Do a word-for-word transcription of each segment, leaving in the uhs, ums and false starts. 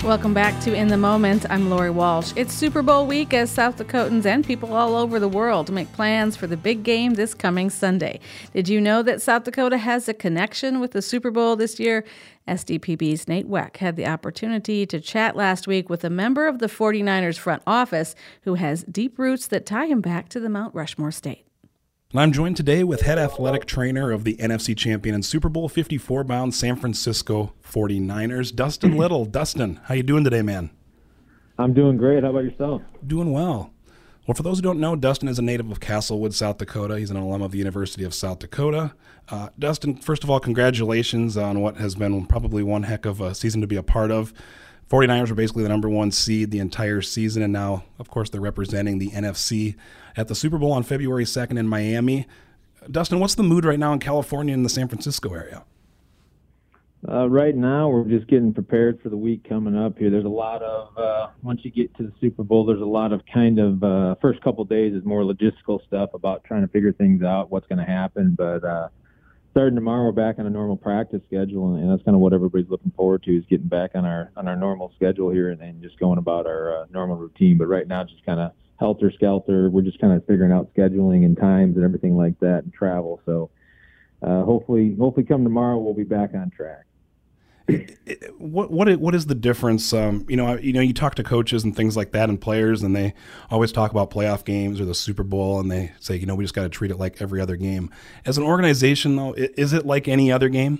Welcome back to In the Moment. I'm Lori Walsh. It's Super Bowl week as South Dakotans and people all over the world make plans for the big game this coming Sunday. Did you know that South Dakota has a connection with the Super Bowl this year? S D P B's Nate Weck had the opportunity to chat last week with a member of the forty-niners front office who has deep roots that tie him back to the Mount Rushmore state. And I'm joined today with head athletic trainer of the N F C champion and Super Bowl fifty-four bound San Francisco forty-niners, Dustin Little. Dustin, how you doing today, man? I'm doing great. How about yourself? Doing well. Well, for those who don't know, Dustin is a native of Castlewood, South Dakota. He's an alum of the University of South Dakota. Uh, Dustin, first of all, congratulations on what has been probably one heck of a season to be a part of. forty-niners were basically the number one seed the entire season, and now, of course, they're representing the N F C at the Super Bowl on February second in Miami. Dustin, what's the mood right now in California and the San Francisco area? Uh, right now, we're just getting prepared for the week coming up here. There's a lot of, uh, once you get to the Super Bowl, there's a lot of kind of, uh, first couple of days is more logistical stuff about trying to figure things out, what's going to happen. But uh, starting tomorrow, we're back on a normal practice schedule, and that's kind of what everybody's looking forward to, is getting back on our on our normal schedule here and, and just going about our uh, normal routine. But right now, just kind of helter-skelter. We're just kind of figuring out scheduling and times and everything like that and travel. So uh, hopefully, hopefully come tomorrow, we'll be back on track. What what what is the difference? Um, you know, you know, you talk to coaches and things like that, and players, and they always talk about playoff games or the Super Bowl, and they say, you know, we just got to treat it like every other game. As an organization, though, is it like any other game?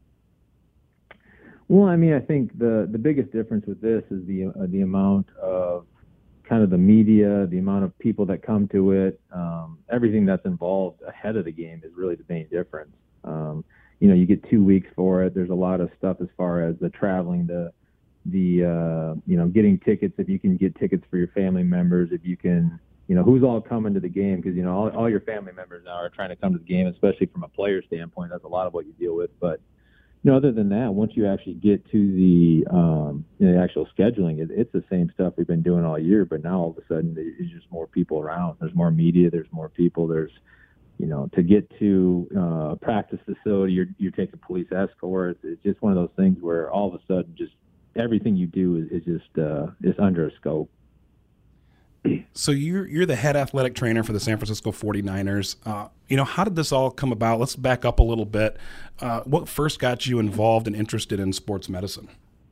Well, I mean, I think the the biggest difference with this is the uh, the amount of kind of the media, the amount of people that come to it, um, everything that's involved ahead of the game is really the main difference. Um, you know, you get two weeks for it. There's a lot of stuff as far as the traveling, the, the, uh, you know, getting tickets, if you can get tickets for your family members, if you can, you know, who's all coming to the game. Cause you know, all, all your family members now are trying to come to the game, especially from a player standpoint. That's a lot of what you deal with. But, you know, other than that, once you actually get to the, um, you know, the actual scheduling, it, it's the same stuff we've been doing all year, but now all of a sudden there's just more people around. There's more media. There's more people. There's, you know, to get to uh, a practice facility, you're, you're taking police escorts. It's just one of those things where all of a sudden just everything you do is, is just uh, is under a scope. So you're you're the head athletic trainer for the San Francisco forty-niners. Uh, you know, how did this all come about? Let's back up a little bit. Uh, what first got you involved and interested in sports medicine?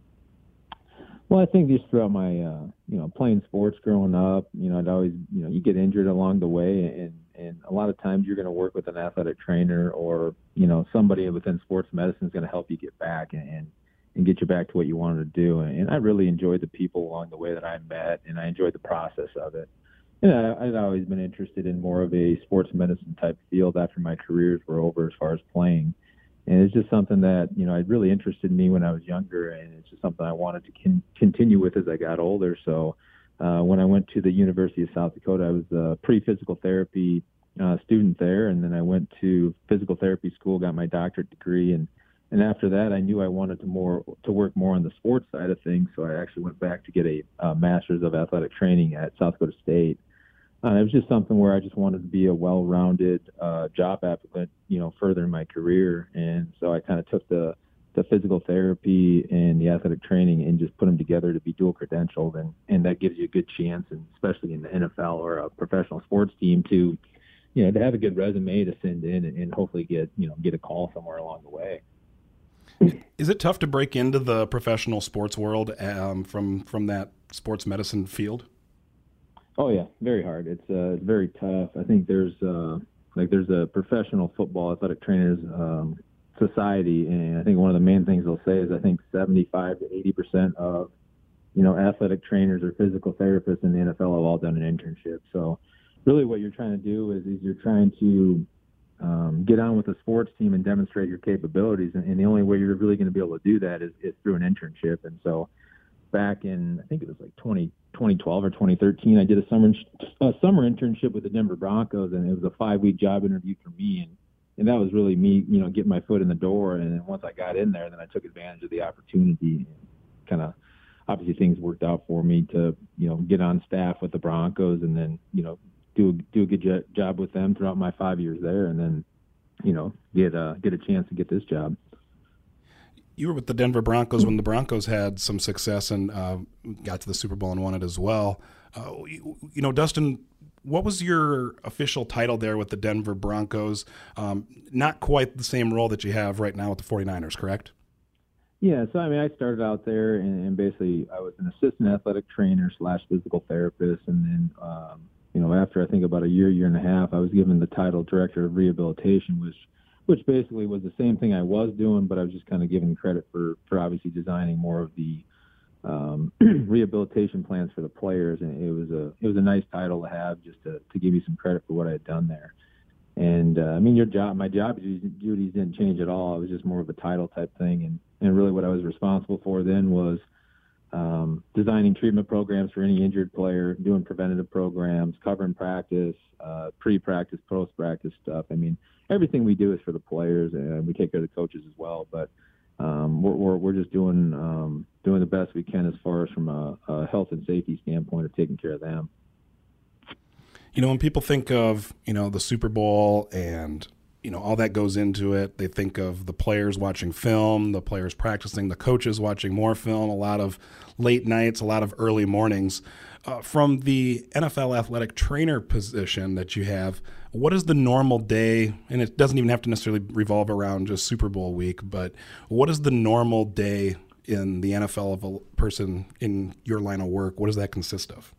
Well, I think just throughout my, uh, you know, playing sports growing up, you know, I'd always, you know, you get injured along the way, and, and a lot of times you're going to work with an athletic trainer or, you know, somebody within sports medicine is going to help you get back and, and, and get you back to what you wanted to do. And, and I really enjoyed the people along the way that I met, and I enjoyed the process of it. And I, I'd always been interested in more of a sports medicine type field after my careers were over as far as playing. And it's just something that, you know, it really interested me when I was younger, and it's just something I wanted to con- continue with as I got older. So uh, when I went to the University of South Dakota, I was a pre-physical therapy uh, student there, and then I went to physical therapy school, got my doctorate degree, and, and after that, I knew I wanted to more to work more on the sports side of things, so I actually went back to get a, a master's of athletic training at South Dakota State. Uh, it was just something where I just wanted to be a well-rounded uh, job applicant, you know, further in my career. And so I kind of took the, the physical therapy and the athletic training and just put them together to be dual credentialed. And, and that gives you a good chance, and especially in the N F L or a professional sports team, to, you know, to have a good resume to send in and, and hopefully get, you know, get a call somewhere along the way. Is it tough to break into the professional sports world um, from, from that sports medicine field? Oh yeah, very hard. It's uh, very tough. I think there's uh, like there's a professional football athletic trainers um, society, and I think one of the main things they'll say is I think seventy-five to eighty percent of, you know, athletic trainers or physical therapists in the N F L have all done an internship. So really, what you're trying to do is, is you're trying to um, get on with a sports team and demonstrate your capabilities, and, and the only way you're really going to be able to do that is, is through an internship. And so back in, I think it was like twenty twelve or twenty thirteen, I did a summer a summer internship with the Denver Broncos, and it was a five-week job interview for me, and, and that was really me, you know, getting my foot in the door. And then once I got in there, then I took advantage of the opportunity, and kind of obviously things worked out for me to, you know, get on staff with the Broncos, and then, you know, do do a good jo- job with them throughout my five years there, and then, you know, get a get a chance to get this job. You were with the Denver Broncos when the Broncos had some success and uh, got to the Super Bowl and won it as well. Uh, you, you know, Dustin, what was your official title there with the Denver Broncos? Um, not quite the same role that you have right now with the 49ers, correct? Yeah, so I mean, I started out there, and, and basically I was an assistant athletic trainer slash physical therapist, and then, um, you know, after I think about a year, year and a half, I was given the title director of rehabilitation, which which basically was the same thing I was doing, but I was just kind of given credit for, for obviously designing more of the um, rehabilitation plans for the players. And it was a it was a nice title to have, just to, to give you some credit for what I had done there. And uh, I mean, your job, my job duties didn't change at all. It was just more of a title type thing. And, and really what I was responsible for then was um, designing treatment programs for any injured player, doing preventative programs, covering practice, uh, pre-practice, post-practice stuff. I mean, everything we do is for the players, and we take care of the coaches as well. But um, we're, we're we're just doing um, doing the best we can as far as from a, a health and safety standpoint of taking care of them. You know, when people think of, you know, the Super Bowl and, you know, all that goes into it, they think of the players watching film, the players practicing, the coaches watching more film, a lot of late nights, a lot of early mornings. Uh, from the N F L athletic trainer position that you have, what is the normal day? And it doesn't even have to necessarily revolve around just Super Bowl week, but what is the normal day in the N F L of a person in your line of work? What does that consist of?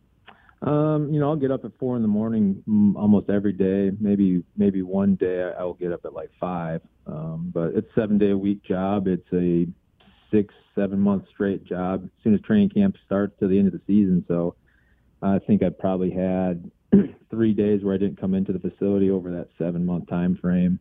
Um, you know, I'll get up at four in the morning almost every day. Maybe maybe one day I will get up at like five. Um, but it's a seven day a week job. It's a six, seven month straight job as soon as training camp starts to the end of the season. So I think I probably had three days where I didn't come into the facility over that seven month time frame.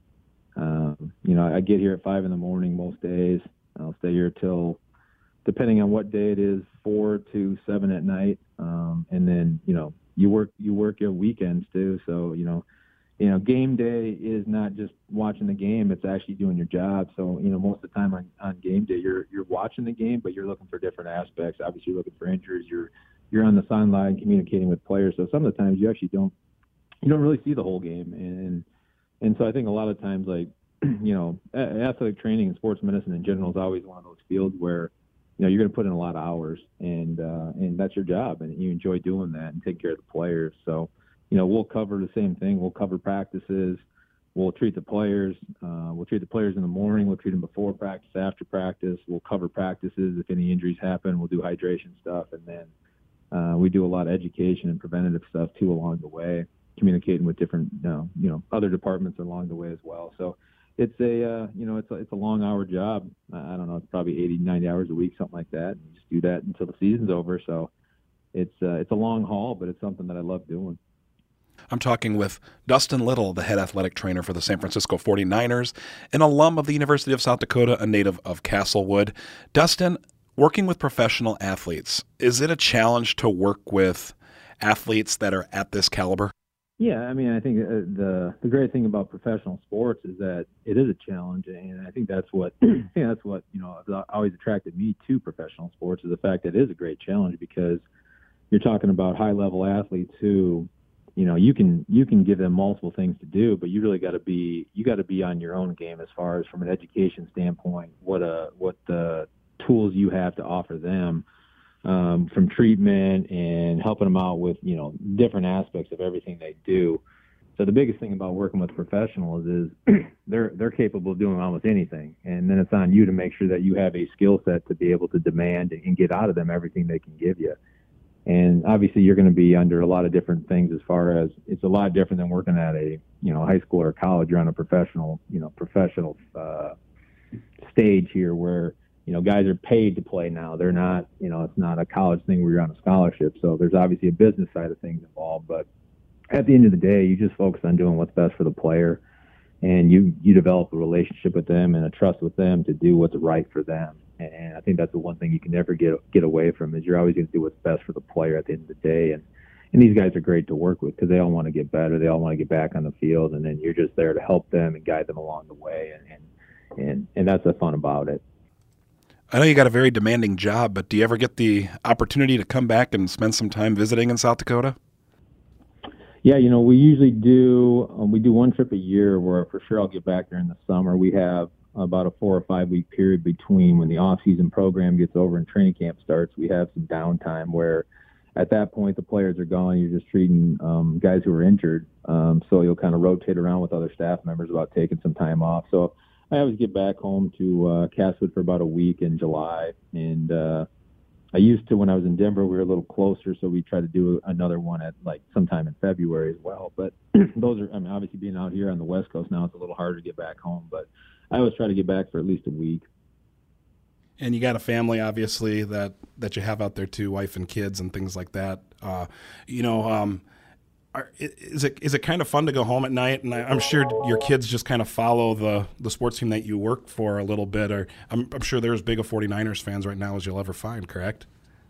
Um, you know, I get here at five in the morning most days. I'll stay here till, depending on what day it is, four to seven at night. Um, and then, you know, you work, you work your weekends too. So, you know, you know, game day is not just watching the game, it's actually doing your job. So, you know, most of the time on, on game day, you're, you're watching the game, but you're looking for different aspects. Obviously you're looking for injuries. You're, you're on the sideline communicating with players. So some of the times you actually don't, you don't really see the whole game. And, and so I think a lot of times, like, you know, athletic training and sports medicine in general is always one of those fields where, you know, you're going to put in a lot of hours, and uh, and that's your job, and you enjoy doing that and taking care of the players. So, you know, we'll cover the same thing. We'll cover practices. We'll treat the players. Uh, we'll treat the players in the morning. We'll treat them before practice, after practice. We'll cover practices. If any injuries happen, we'll do hydration stuff, and then uh, we do a lot of education and preventative stuff too along the way, communicating with different, you know, you know other departments along the way as well. So. It's a, uh, you know, it's a, it's a long hour job. I don't know, it's probably eighty, ninety hours a week, something like that. And you just do that until the season's over. So it's, uh, it's a long haul, but it's something that I love doing. I'm talking with Dustin Little, the head athletic trainer for the San Francisco forty-niners, an alum of the University of South Dakota, a native of Castlewood. Dustin, working with professional athletes, is it a challenge to work with athletes that are at this caliber? Yeah, I mean, I think the the great thing about professional sports is that it is a challenge, and I think that's what I think that's what you know always attracted me to professional sports, is the fact that it is a great challenge, because you're talking about high level athletes who, you know, you can you can give them multiple things to do, but you really got to be you got to be on your own game as far as from an education standpoint, what uh what the tools you have to offer them. Um, from treatment and helping them out with, you know, different aspects of everything they do. So the biggest thing about working with professionals is they're they're capable of doing almost anything, and then it's on you to make sure that you have a skill set to be able to demand and get out of them everything they can give you. And obviously you're going to be under a lot of different things, as far as it's a lot different than working at a, you know, high school or college. You're on a professional, you know, professional uh, stage here where, you know, guys are paid to play now. They're not, you know, it's not a college thing where you're on a scholarship. So there's obviously a business side of things involved. But at the end of the day, you just focus on doing what's best for the player, and you, you develop a relationship with them and a trust with them to do what's right for them. And I think that's the one thing you can never get get away from, is you're always going to do what's best for the player at the end of the day. And, and these guys are great to work with, because they all want to get better. They all want to get back on the field, and then you're just there to help them and guide them along the way. And, and, and, and that's the fun about it. I know you got a very demanding job, but do you ever get the opportunity to come back and spend some time visiting in South Dakota? Yeah, you know, we usually do, um, we do one trip a year where for sure I'll get back there in the summer. We have about a four or five week period between when the off-season program gets over and training camp starts. We have some downtime where at that point the players are gone. You're just treating um, guys who are injured. Um, so you'll kind of rotate around with other staff members about taking some time off. So I always get back home to uh, Castlewood for about a week in July. And uh, I used to, when I was in Denver, we were a little closer, so we try to do another one at like sometime in February as well. But those are, I mean, obviously being out here on the West Coast now, it's a little harder to get back home. But I always try to get back for at least a week. And you got a family, obviously, that, that you have out there too, wife and kids and things like that. Uh, you know, um, are, is it is it kind of fun to go home at night? And I, I'm sure your kids just kind of follow the, the sports team that you work for a little bit. Or I'm, I'm sure they're as big a forty-niners fans right now as you'll ever find, correct?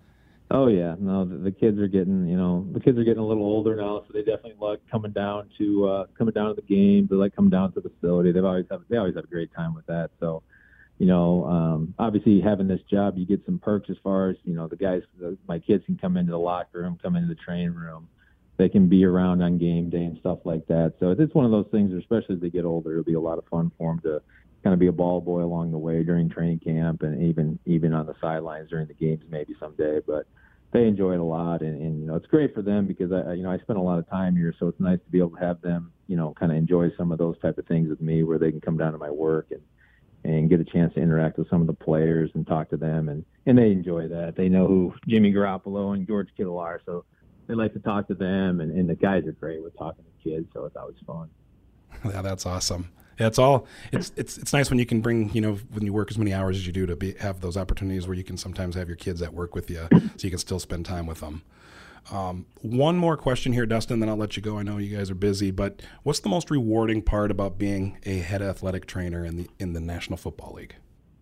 Oh yeah, no, the, the kids are getting, you know, the kids are getting a little older now, so they definitely like coming down to uh, coming down to the games. They like coming down to the facility. They've always have they always have a great time with that. So, you know, um, obviously having this job, you get some perks as far as, you know, the guys, the, my kids can come into the locker room, come into the training room. They can be around on game day and stuff like that. So it's one of those things, especially as they get older, it'll be a lot of fun for them to kind of be a ball boy along the way during training camp and even even on the sidelines during the games maybe someday. But they enjoy it a lot, and, and you know, it's great for them because I you know I spend a lot of time here, so it's nice to be able to have them, you know, kind of enjoy some of those type of things with me, where they can come down to my work and and get a chance to interact with some of the players and talk to them, and and they enjoy that. They know who Jimmy Garoppolo and George Kittle are, so they like to talk to them, and, and the guys are great with talking to kids, so it's always fun. Yeah, that's awesome. Yeah, it's all it's it's it's nice when you can bring, you know, when you work as many hours as you do, to be have those opportunities where you can sometimes have your kids at work with you, so you can still spend time with them. Um, one more question here, Dustin, then I'll let you go. I know you guys are busy, but what's the most rewarding part about being a head athletic trainer in the in the National Football League?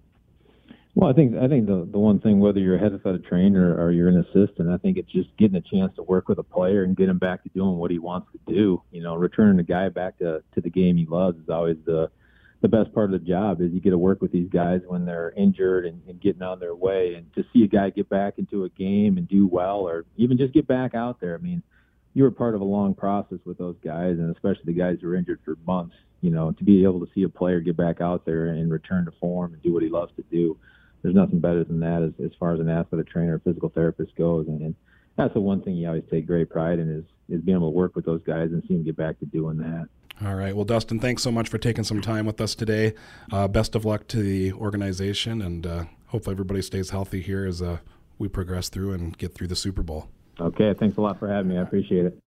Well, I think I think the the one thing, whether you're a head athletic trainer or you're an assistant, I think it's just getting a chance to work with a player and get him back to doing what he wants to do. You know, returning a guy back to, to the game he loves is always the the best part of the job. Is you get to work with these guys when they're injured and, and getting on their way, and to see a guy get back into a game and do well, or even just get back out there. I mean, you were part of a long process with those guys, and especially the guys who were injured for months. You know, to be able to see a player get back out there and return to form and do what he loves to do. There's nothing better than that as, as far as an athletic trainer or physical therapist goes. And, and that's the one thing you always take great pride in is, is being able to work with those guys and see them get back to doing that. All right. Well, Dustin, thanks so much for taking some time with us today. Uh, best of luck to the organization, and uh, hopefully everybody stays healthy here as uh, we progress through and get through the Super Bowl. Okay. Thanks a lot for having me. I appreciate it.